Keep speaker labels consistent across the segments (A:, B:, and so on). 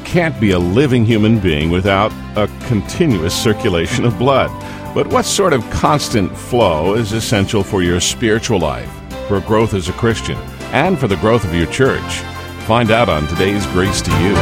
A: can't be a living human being without a continuous circulation of blood. But what sort of constant flow is essential for your spiritual life, for growth as a Christian, and for the growth of your church? Find out on today's Grace to You.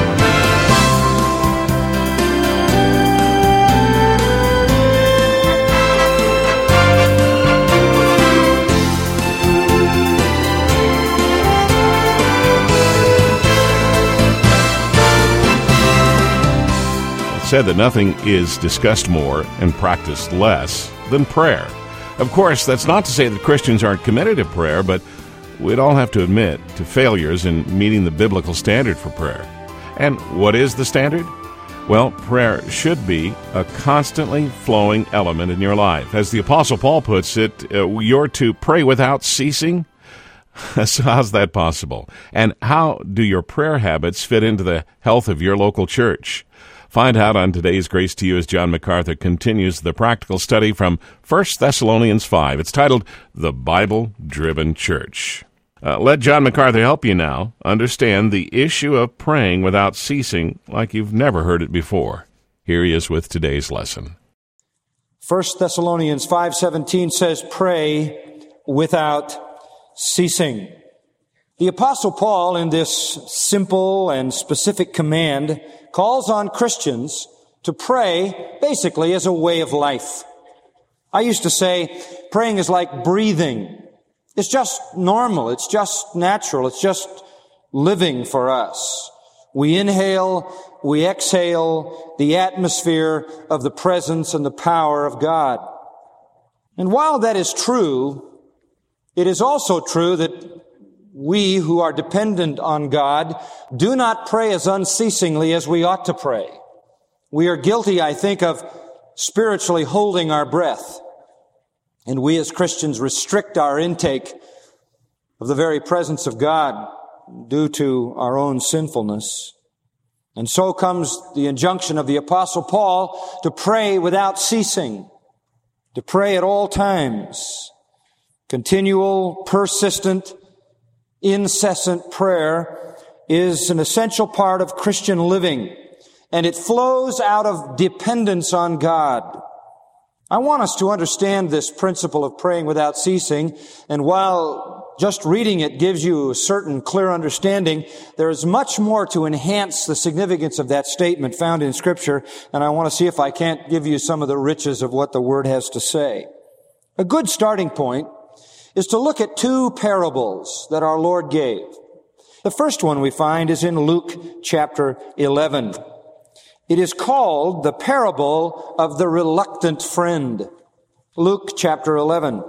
A: Said that nothing is discussed more and practiced less than prayer. Of course, that's not to say that Christians aren't committed to prayer, but we'd all have to admit to failures in meeting the biblical standard for prayer. And what is the standard? Well, prayer should be a constantly flowing element in your life. As the Apostle Paul puts it, you're to pray without ceasing. So how's that possible? And how do your prayer habits fit into the health of your local church? Find out on today's Grace to You as John MacArthur continues the practical study from 1 Thessalonians 5. It's titled, The Bible-Driven Church. Let John MacArthur help you now understand the issue of praying without ceasing like you've never heard it before. Here he is with today's lesson.
B: 1 Thessalonians 5:17 says, pray without ceasing. The Apostle Paul, in this simple and specific command, calls on Christians to pray basically as a way of life. I used to say praying is like breathing. It's just normal. It's just natural. It's just living for us. We inhale, we exhale the atmosphere of the presence and the power of God. And while that is true, it is also true that we who are dependent on God do not pray as unceasingly as we ought to pray. We are guilty, I think, of spiritually holding our breath. And we as Christians restrict our intake of the very presence of God due to our own sinfulness. And so comes the injunction of the Apostle Paul to pray without ceasing, to pray at all times. Continual, persistent, incessant prayer is an essential part of Christian living, and it flows out of dependence on God. I want us to understand this principle of praying without ceasing, and while just reading it gives you a certain clear understanding, there is much more to enhance the significance of that statement found in Scripture, and I want to see if I can't give you some of the riches of what the Word has to say. A good starting point is to look at two parables that our Lord gave. The first one we find is in Luke chapter 11. It is called the parable of the reluctant friend. Luke chapter 11.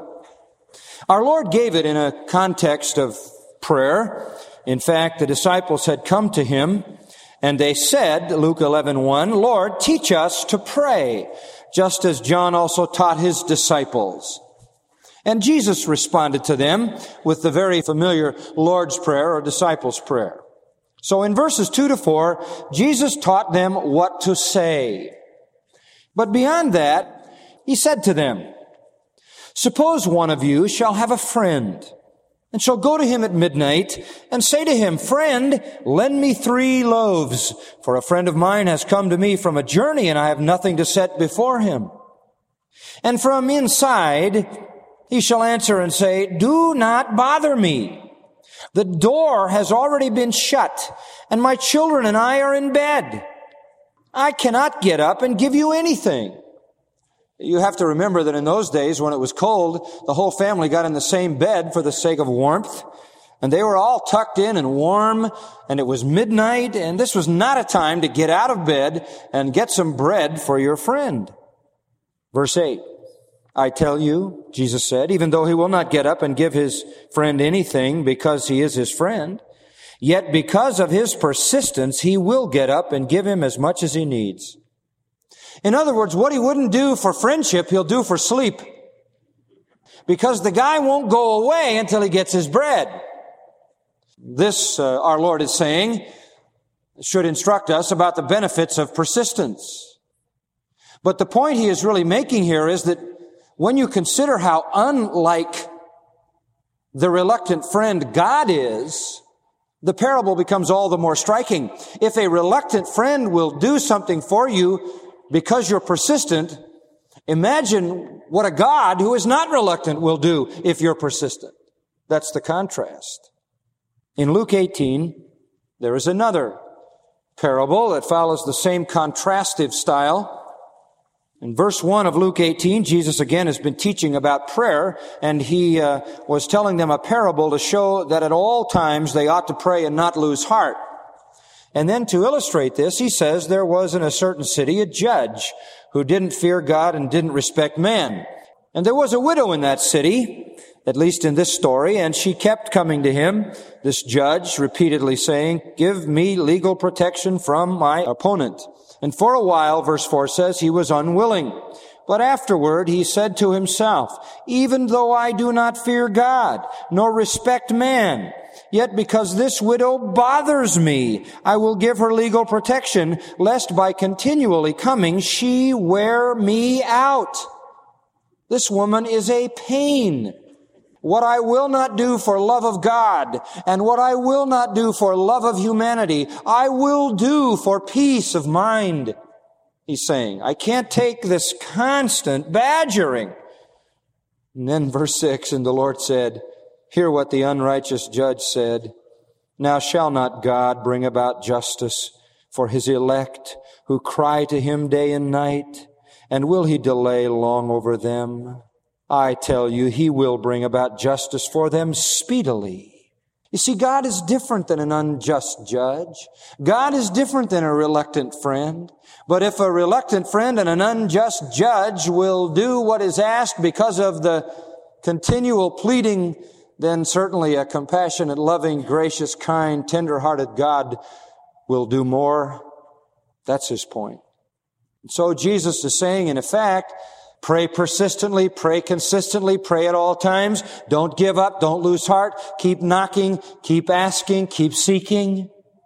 B: Our Lord gave it in a context of prayer. In fact, the disciples had come to Him and they said, Luke 11:1, Lord, teach us to pray, just as John also taught his disciples. And Jesus responded to them with the very familiar Lord's Prayer or Disciples' Prayer. So in verses 2-4, Jesus taught them what to say. But beyond that, He said to them, suppose one of you shall have a friend, and shall go to him at midnight, and say to him, friend, lend me 3 loaves, for a friend of mine has come to me from a journey, and I have nothing to set before him. And from inside he shall answer and say, do not bother me. The door has already been shut, and my children and I are in bed. I cannot get up and give you anything. You have to remember that in those days, when it was cold, the whole family got in the same bed for the sake of warmth, and they were all tucked in and warm, and it was midnight, and this was not a time to get out of bed and get some bread for your friend. Verse 8. I tell you, Jesus said, even though he will not get up and give his friend anything because he is his friend, yet because of his persistence, he will get up and give him as much as he needs. In other words, what he wouldn't do for friendship, he'll do for sleep. Because the guy won't go away until he gets his bread. This, our Lord is saying, should instruct us about the benefits of persistence. But the point he is really making here is that when you consider how unlike the reluctant friend God is, The parable becomes all the more striking. If a reluctant friend will do something for you because you're persistent, imagine what a God who is not reluctant will do if you're persistent. That's the contrast. In Luke 18, there is another parable that follows the same contrastive style. In verse 1 of Luke 18, Jesus again has been teaching about prayer, and he was telling them a parable to show that at all times they ought to pray and not lose heart. And then to illustrate this, he says there was in a certain city a judge who didn't fear God and didn't respect man. And there was a widow in that city, at least in this story, and she kept coming to him, this judge, repeatedly saying, "Give me legal protection from my opponent." And for a while, verse 4 says, he was unwilling. But afterward he said to himself, "Even though I do not fear God, nor respect man, yet because this widow bothers me, I will give her legal protection, lest by continually coming she wear me out. This woman is a pain. What I will not do for love of God, and what I will not do for love of humanity, I will do for peace of mind." He's saying, I can't take this constant badgering. And then verse 6, and the Lord said, "Hear what the unrighteous judge said. Now shall not God bring about justice for his elect who cry to him day and night? And will he delay long over them? I tell you, he will bring about justice for them speedily." You see, God is different than an unjust judge. God is different than a reluctant friend. But if a reluctant friend and an unjust judge will do what is asked because of the continual pleading, then certainly a compassionate, loving, gracious, kind, tender-hearted God will do more. That's his point. And so Jesus is saying, in effect, pray persistently, pray consistently, pray at all times. Don't give up, don't lose heart. Keep knocking, keep asking, keep seeking.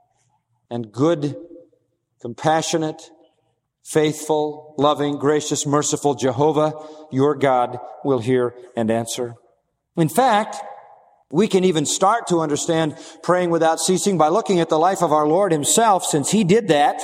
B: And good, compassionate, faithful, loving, gracious, merciful Jehovah, your God, will hear and answer. In fact, we can even start to understand praying without ceasing by looking at the life of our Lord himself, since he did that.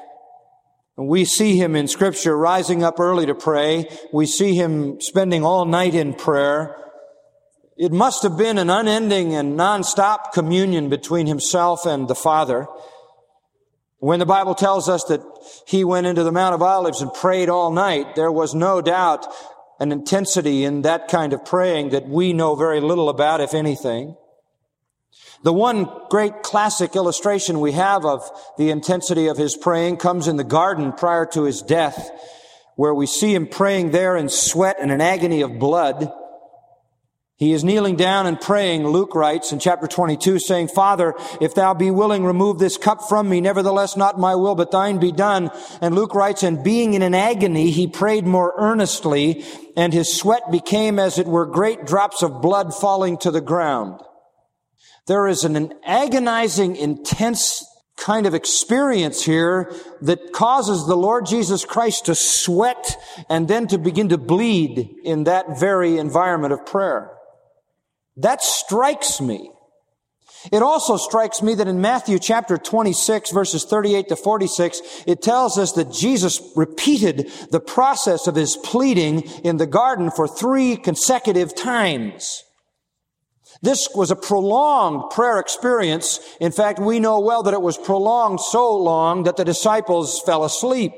B: We see him in Scripture rising up early to pray. We see him spending all night in prayer. It must have been an unending and nonstop communion between himself and the Father. When the Bible tells us that he went into the Mount of Olives and prayed all night, there was no doubt an intensity in that kind of praying that we know very little about, if anything. The one great classic illustration we have of the intensity of his praying comes in the garden prior to his death, where we see him praying there in sweat and an agony of blood. He is kneeling down and praying, Luke writes in chapter 22, saying, "Father, if thou be willing, remove this cup from me. Nevertheless, not my will, but thine be done." And Luke writes, and being in an agony, he prayed more earnestly, and his sweat became as it were great drops of blood falling to the ground. There is an agonizing, intense kind of experience here that causes the Lord Jesus Christ to sweat and then to begin to bleed in that very environment of prayer. That strikes me. It also strikes me that in Matthew chapter 26, verses 38 to 46, it tells us that Jesus repeated the process of his pleading in the garden for 3 consecutive times. This was a prolonged prayer experience. In fact, we know well that it was prolonged so long that the disciples fell asleep.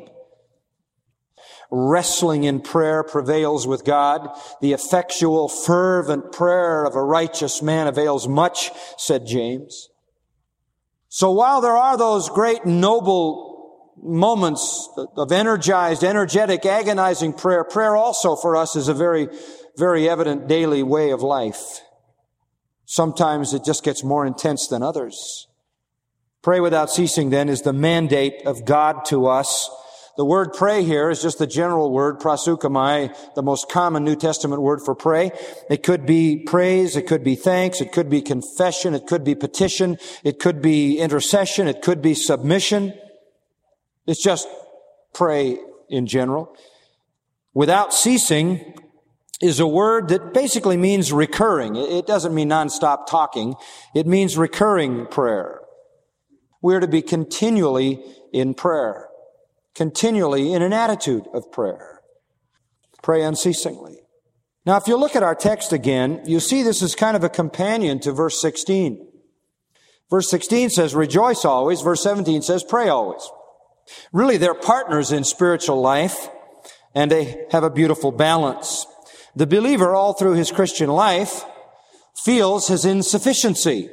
B: Wrestling in prayer prevails with God. The effectual, fervent prayer of a righteous man avails much, said James. So while there are those great noble moments of energized, energetic, agonizing prayer, prayer also for us is a very, very evident daily way of life. Sometimes it just gets more intense than others. Pray without ceasing, then, is the mandate of God to us. The word pray here is just the general word, proseuchomai, the most common New Testament word for pray. It could be praise, it could be thanks, it could be confession, it could be petition, it could be intercession, it could be submission. It's just pray in general. Without ceasing is a word that basically means recurring. It doesn't mean nonstop talking. It means recurring prayer. We're to be continually in prayer, continually in an attitude of prayer. Pray unceasingly. Now, if you look at our text again, you see this is kind of a companion to verse 16. Verse 16 says, rejoice always. Verse 17 says, pray always. Really, they're partners in spiritual life, and they have a beautiful balance. The believer, all through his Christian life, feels his insufficiency.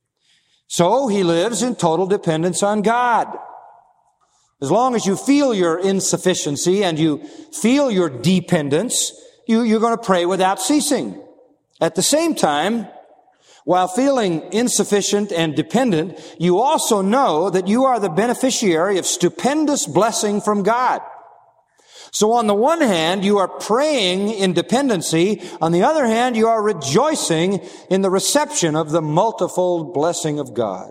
B: So he lives in total dependence on God. As long as you feel your insufficiency and you feel your dependence, you're going to pray without ceasing. At the same time, while feeling insufficient and dependent, you also know that you are the beneficiary of stupendous blessing from God. So on the one hand, you are praying in dependency. On the other hand, you are rejoicing in the reception of the multifold blessing of God.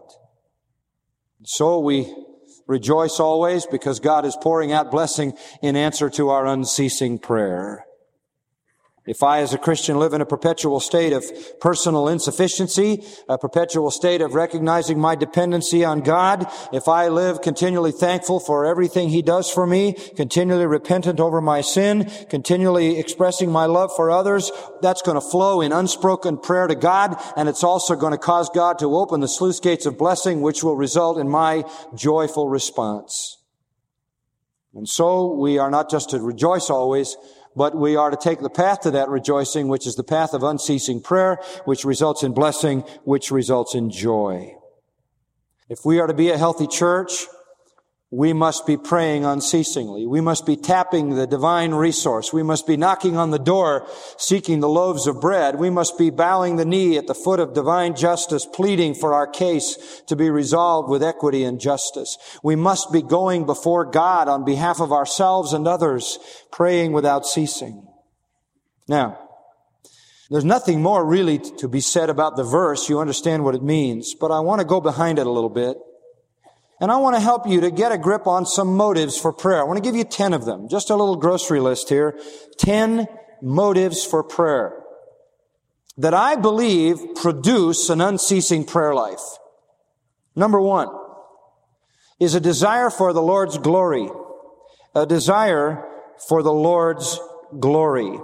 B: So we rejoice always because God is pouring out blessing in answer to our unceasing prayer. If I, as a Christian, live in a perpetual state of personal insufficiency, a perpetual state of recognizing my dependency on God, if I live continually thankful for everything He does for me, continually repentant over my sin, continually expressing my love for others, that's going to flow in unspoken prayer to God, and it's also going to cause God to open the sluice gates of blessing, which will result in my joyful response. And so we are not just to rejoice always, but we are to take the path to that rejoicing, which is the path of unceasing prayer, which results in blessing, which results in joy. If we are to be a healthy church, we must be praying unceasingly. We must be tapping the divine resource. We must be knocking on the door, seeking the loaves of bread. We must be bowing the knee at the foot of divine justice, pleading for our case to be resolved with equity and justice. We must be going before God on behalf of ourselves and others, praying without ceasing. Now, there's nothing more really to be said about the verse. You understand what it means, but I want to go behind it a little bit. And I want to help you to get a grip on some motives for prayer. I want to give you 10 of them. Just a little grocery list here. 10 motives for prayer that I believe produce an unceasing prayer life. Number 1 is a desire for the Lord's glory. A desire for the Lord's glory.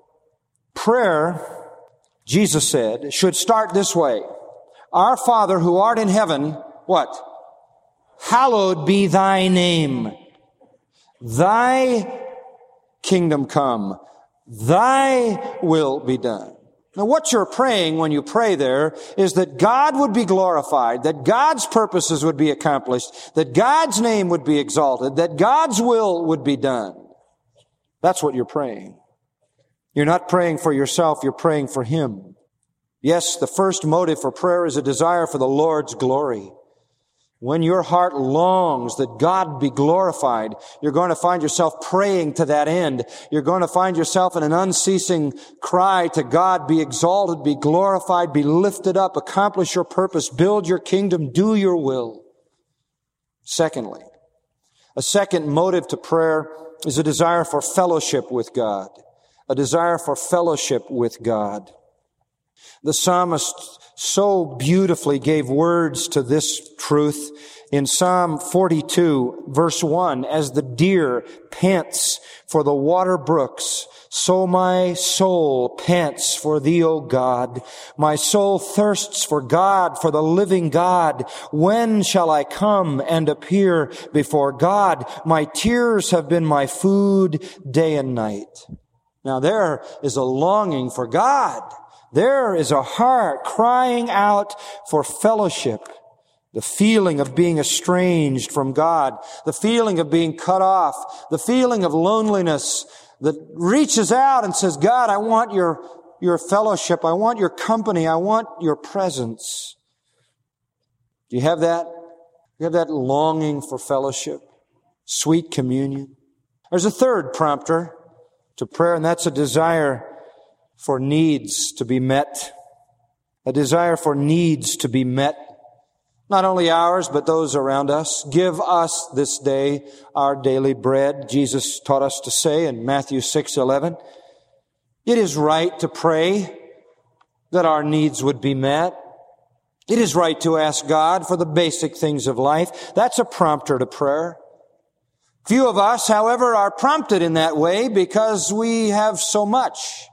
B: Prayer, Jesus said, should start this way. Our Father who art in heaven, what? Hallowed be thy name. Thy kingdom come. Thy will be done. Now what you're praying when you pray there is that God would be glorified, that God's purposes would be accomplished, that God's name would be exalted, that God's will would be done. That's what you're praying. You're not praying for yourself, you're praying for Him. Yes, the first motive for prayer is a desire for the Lord's glory. When your heart longs that God be glorified, you're going to find yourself praying to that end. You're going to find yourself in an unceasing cry to God, be exalted, be glorified, be lifted up, accomplish your purpose, build your kingdom, do your will. Secondly, a second motive to prayer is a desire for fellowship with God. A desire for fellowship with God. The psalmist so beautifully gave words to this truth in Psalm 42, verse 1, as the deer pants for the water brooks, so my soul pants for thee, O God. My soul thirsts for God, for the living God. When shall I come and appear before God? My tears have been my food day and night. Now there is a longing for God. There is a heart crying out for fellowship. The feeling of being estranged from God. The feeling of being cut off. The feeling of loneliness that reaches out and says, God, I want your fellowship. I want your company. I want your presence. Do you have that? You have that longing for fellowship? Sweet communion? There's a third prompter to prayer, and that's a desire for needs to be met. A desire for needs to be met. Not only ours, but those around us. Give us this day our daily bread, Jesus taught us to say in Matthew 6:11. It is right to pray that our needs would be met. It is right to ask God for the basic things of life. That's a prompter to prayer. Few of us, however, are prompted in that way because we have so much.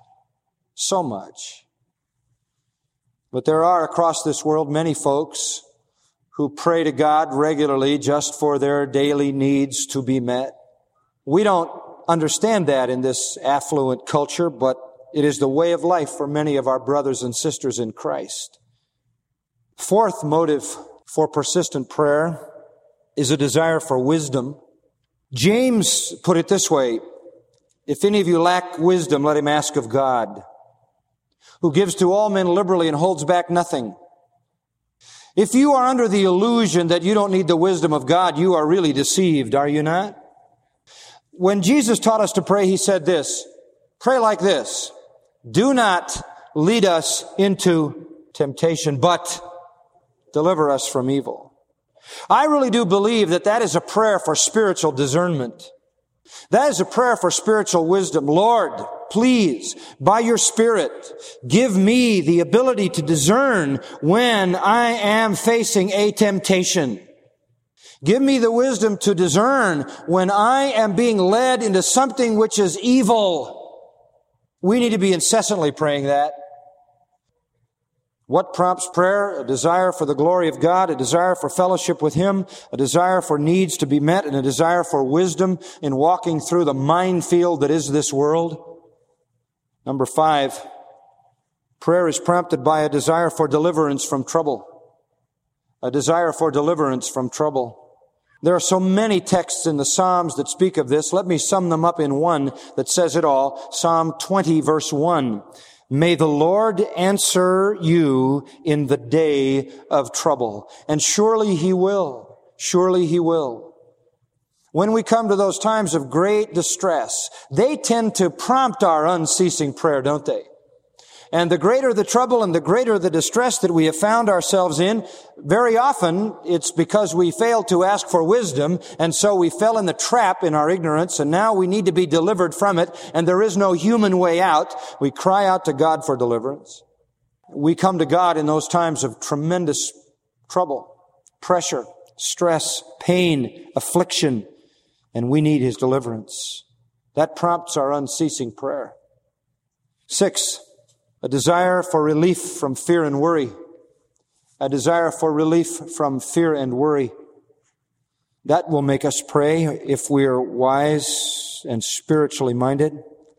B: But there are across this world many folks who pray to God regularly just for their daily needs to be met. We don't understand that in this affluent culture, but it is the way of life for many of our brothers and sisters in Christ. Fourth motive for persistent prayer is a desire for wisdom. James put it this way, if any of you lack wisdom, let him ask of God, who gives to all men liberally and holds back nothing. If you are under the illusion that you don't need the wisdom of God, you are really deceived, are you not? When Jesus taught us to pray, he said this, pray like this, do not lead us into temptation, but deliver us from evil. I really do believe that is a prayer for spiritual discernment. That is a prayer for spiritual wisdom. Lord, please, by your Spirit, give me the ability to discern when I am facing a temptation. Give me the wisdom to discern when I am being led into something which is evil. We need to be incessantly praying that. What prompts prayer? A desire for the glory of God, a desire for fellowship with Him, a desire for needs to be met, and a desire for wisdom in walking through the minefield that is this world. Number 5, prayer is prompted by a desire for deliverance from trouble. A desire for deliverance from trouble. There are so many texts in the Psalms that speak of this. Let me sum them up in one that says it all. Psalm 20, verse 1. May the Lord answer you in the day of trouble. And surely He will. Surely He will. When we come to those times of great distress, they tend to prompt our unceasing prayer, don't they? And the greater the trouble and the greater the distress that we have found ourselves in, very often it's because we failed to ask for wisdom, and so we fell in the trap in our ignorance, and now we need to be delivered from it, and there is no human way out. We cry out to God for deliverance. We come to God in those times of tremendous trouble, pressure, stress, pain, affliction, and we need His deliverance. That prompts our unceasing prayer. 6, a desire for relief from fear and worry. A desire for relief from fear and worry. That will make us pray if we are wise and spiritually minded.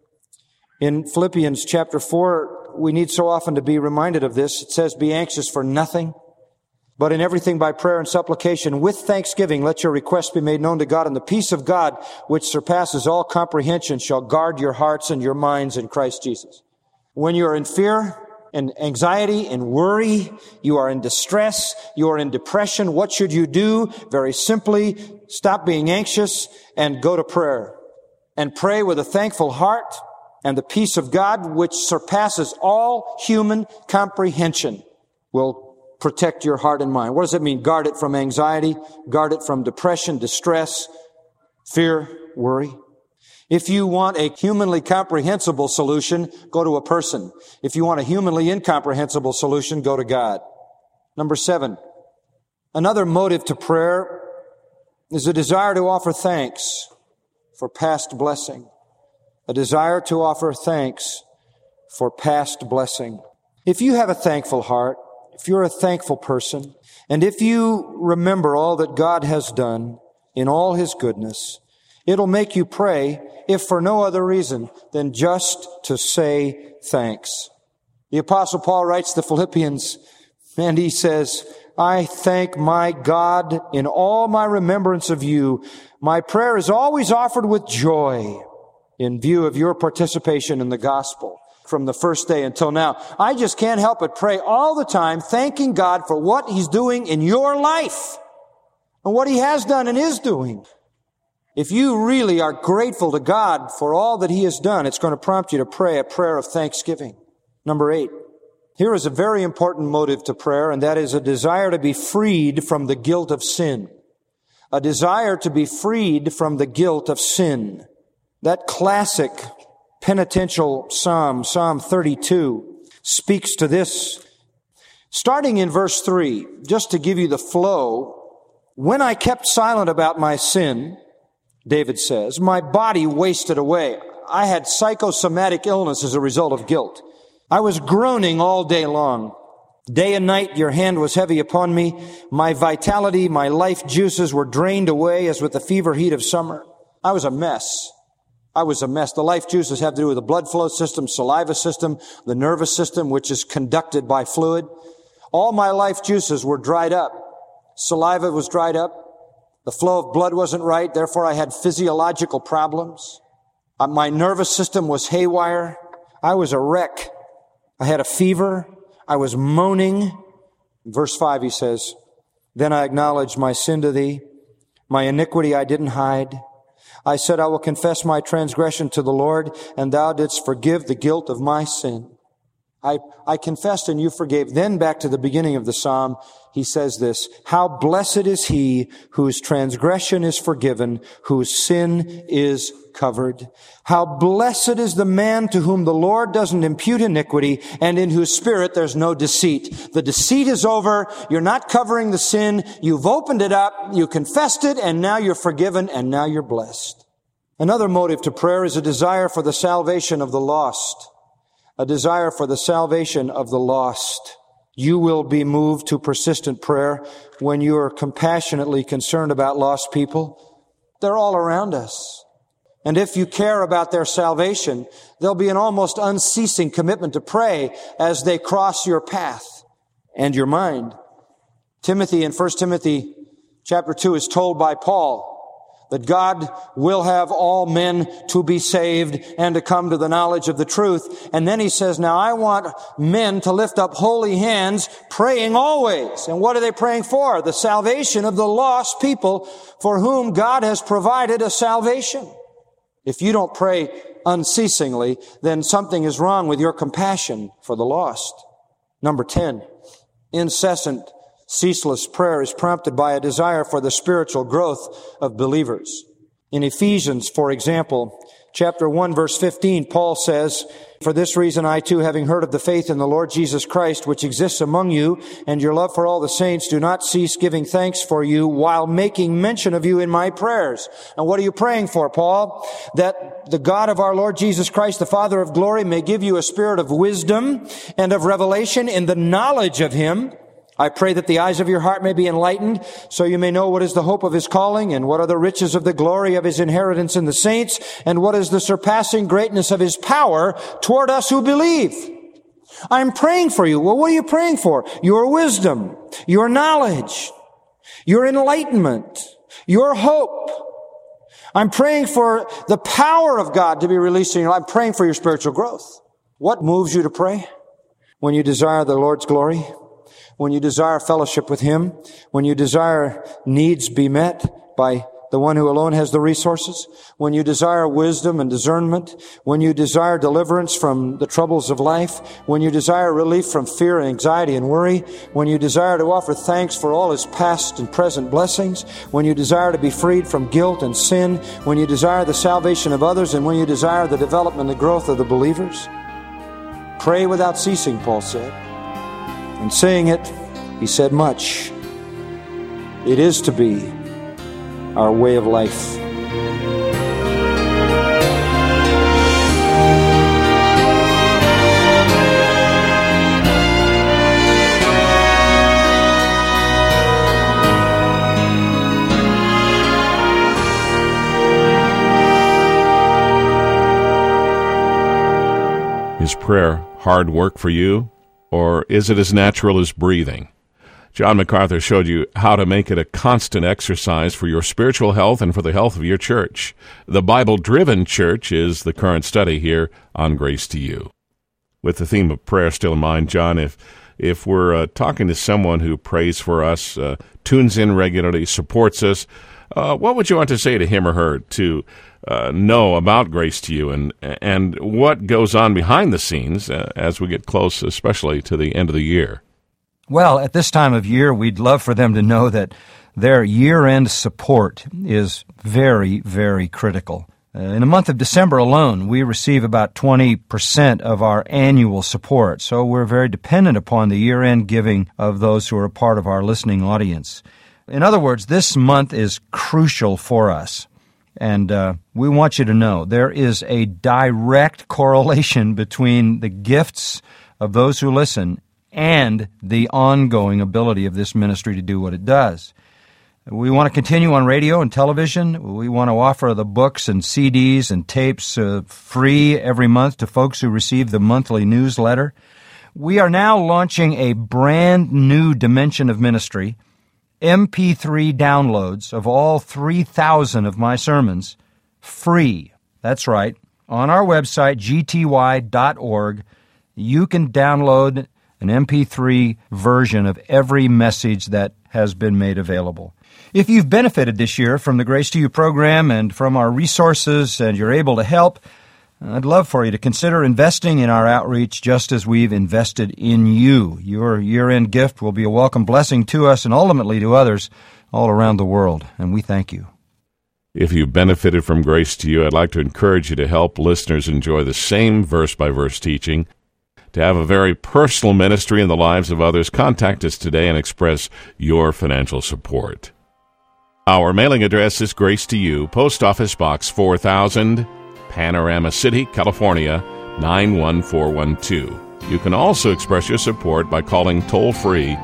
B: In Philippians chapter 4, we need so often to be reminded of this. It says, be anxious for nothing, but in everything by prayer and supplication, with thanksgiving, let your requests be made known to God, and the peace of God, which surpasses all comprehension, shall guard your hearts and your minds in Christ Jesus. When you're in fear and anxiety and worry, you are in distress, you are in depression, what should you do? Very simply, stop being anxious and go to prayer. And pray with a thankful heart, and the peace of God, which surpasses all human comprehension, will protect your heart and mind. What does it mean? Guard it from anxiety, guard it from depression, distress, fear, worry. If you want a humanly comprehensible solution, go to a person. If you want a humanly incomprehensible solution, go to God. Number 7, another motive to prayer is a desire to offer thanks for past blessing. A desire to offer thanks for past blessing. If you have a thankful heart, if you're a thankful person, and if you remember all that God has done in all His goodness, it'll make you pray, if for no other reason than just to say thanks. The Apostle Paul writes to the Philippians, and he says, I thank my God in all my remembrance of you. My prayer is always offered with joy in view of your participation in the gospel from the first day until now. I just can't help but pray all the time, thanking God for what He's doing in your life and what He has done and is doing. If you really are grateful to God for all that He has done, it's going to prompt you to pray a prayer of thanksgiving. Number 8. Here is a very important motive to prayer, and that is a desire to be freed from the guilt of sin. A desire to be freed from the guilt of sin. That classic penitential psalm, Psalm 32, speaks to this. Starting in verse 3, just to give you the flow, when I kept silent about my sin, David says, my body wasted away. I had psychosomatic illness as a result of guilt. I was groaning all day long. Day and night your hand was heavy upon me. My vitality, my life juices were drained away as with the fever heat of summer. I was a mess. The life juices have to do with the blood flow system, saliva system, the nervous system, which is conducted by fluid. All my life juices were dried up. Saliva was dried up. The flow of blood wasn't right. Therefore, I had physiological problems. My nervous system was haywire. I was a wreck. I had a fever. I was moaning. In verse 5, he says, then I acknowledged my sin to thee. My iniquity I didn't hide. I said, I will confess my transgression to the Lord, and thou didst forgive the guilt of my sin. I confessed and you forgave. Then back to the beginning of the psalm, he says this, how blessed is he whose transgression is forgiven, whose sin is covered. How blessed is the man to whom the Lord doesn't impute iniquity and in whose spirit there's no deceit. The deceit is over. You're not covering the sin. You've opened it up. You confessed it and now you're forgiven and now you're blessed. Another motive to prayer is a desire for the salvation of the lost. A desire for the salvation of the lost. You will be moved to persistent prayer when you are compassionately concerned about lost people. They're all around us. And if you care about their salvation, there'll be an almost unceasing commitment to pray as they cross your path and your mind. Timothy in 1 Timothy chapter 2 is told by Paul that God will have all men to be saved and to come to the knowledge of the truth. And then he says, now I want men to lift up holy hands, praying always. And what are they praying for? The salvation of the lost people for whom God has provided a salvation. If you don't pray unceasingly, then something is wrong with your compassion for the lost. Number 10, incessant ceaseless prayer is prompted by a desire for the spiritual growth of believers. In Ephesians, for example, chapter 1, verse 15, Paul says, for this reason I too, having heard of the faith in the Lord Jesus Christ, which exists among you, and your love for all the saints, do not cease giving thanks for you while making mention of you in my prayers. And what are you praying for, Paul? That the God of our Lord Jesus Christ, the Father of glory, may give you a spirit of wisdom and of revelation in the knowledge of him. I pray that the eyes of your heart may be enlightened, so you may know what is the hope of his calling, and what are the riches of the glory of his inheritance in the saints, and what is the surpassing greatness of his power toward us who believe. I'm praying for you. Well, what are you praying for? Your wisdom, your knowledge, your enlightenment, your hope. I'm praying for the power of God to be released in your life. I'm praying for your spiritual growth. What moves you to pray? When you desire the Lord's glory, when you desire fellowship with him, when you desire needs be met by the one who alone has the resources, when you desire wisdom and discernment, when you desire deliverance from the troubles of life, when you desire relief from fear and anxiety and worry, when you desire to offer thanks for all his past and present blessings, when you desire to be freed from guilt and sin, when you desire the salvation of others, and when you desire the development and growth of the believers. Pray without ceasing, Paul said. In saying it, he said much. It is to be our way of life.
A: Is prayer hard work for you? Or is it as natural as breathing? John MacArthur showed you how to make it a constant exercise for your spiritual health and for the health of your church. The Bible-driven church is the current study here on Grace to You. With the theme of prayer still in mind, John, if we're talking to someone who prays for us, tunes in regularly, supports us, what would you want to say to him or her to know about Grace to You and what goes on behind the scenes as we get close, especially to the end of the year?
C: Well, at this time of year, we'd love for them to know that their year-end support is very, very critical. In the month of December alone, we receive about 20% of our annual support, so we're very dependent upon the year-end giving of those who are a part of our listening audience. In other words, this month is crucial for us, and we want you to know there is a direct correlation between the gifts of those who listen and the ongoing ability of this ministry to do what it does. We want to continue on radio and television. We want to offer the books and CDs and tapes free every month to folks who receive the monthly newsletter. We are now launching a brand new dimension of ministry, MP3 downloads of all 3,000 of my sermons, free. That's right. On our website, gty.org, you can download an MP3 version of every message that has been made available. If you've benefited this year from the Grace to You program and from our resources and you're able to help, I'd love for you to consider investing in our outreach just as we've invested in you. Your year-end gift will be a welcome blessing to us and ultimately to others all around the world, and we thank you.
A: If you've benefited from Grace to You, I'd like to encourage you to help listeners enjoy the same verse-by-verse teaching. To have a very personal ministry in the lives of others, contact us today and express your financial support. Our mailing address is Grace to You, Post Office Box 4000, Panorama City, California, 91412. You can also express your support by calling toll-free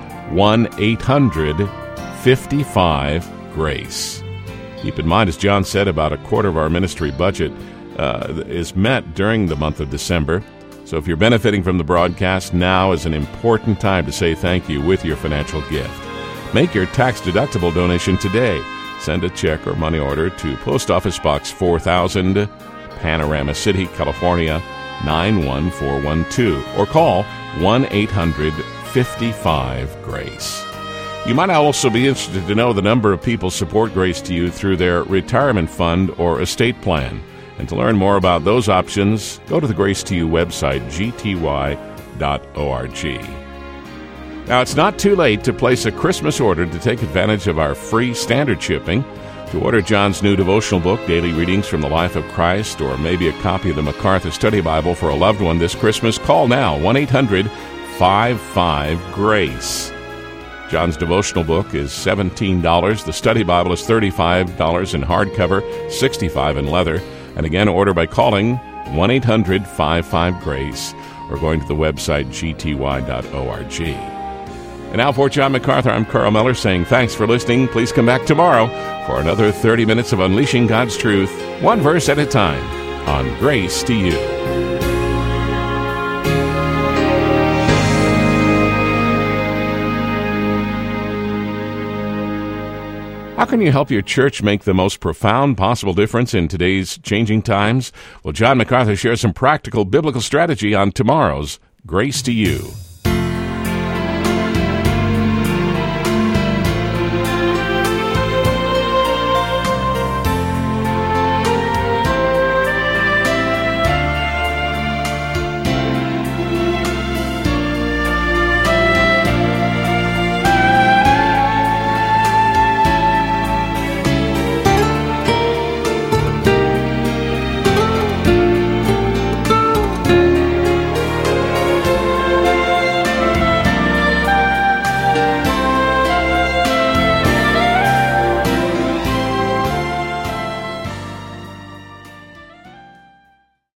A: 1-800-55-GRACE. Keep in mind, as John said, about a quarter of our ministry budget is met during the month of December. So if you're benefiting from the broadcast, now is an important time to say thank you with your financial gift. Make your tax-deductible donation today. Send a check or money order to Post Office Box 4000, Panorama City, California, 91412, or call 1-800-55-GRACE. You might also be interested to know the number of people support Grace to You through their retirement fund or estate plan. And to learn more about those options, go to the Grace to You website, gty.org. Now, it's not too late to place a Christmas order to take advantage of our free standard shipping. To order John's new devotional book, Daily Readings from the Life of Christ, or maybe a copy of the MacArthur Study Bible for a loved one this Christmas, call now, 1-800-55-GRACE. John's devotional book is $17. The Study Bible is $35 in hardcover, $65 in leather. And again, order by calling 1-800-55-GRACE or going to the website gty.org. And now for John MacArthur, I'm Carl Miller saying thanks for listening. Please come back tomorrow for another 30 minutes of unleashing God's truth, one verse at a time, on Grace to You. How can you help your church make the most profound possible difference in today's changing times? Well, John MacArthur shares some practical biblical strategy on tomorrow's Grace to You.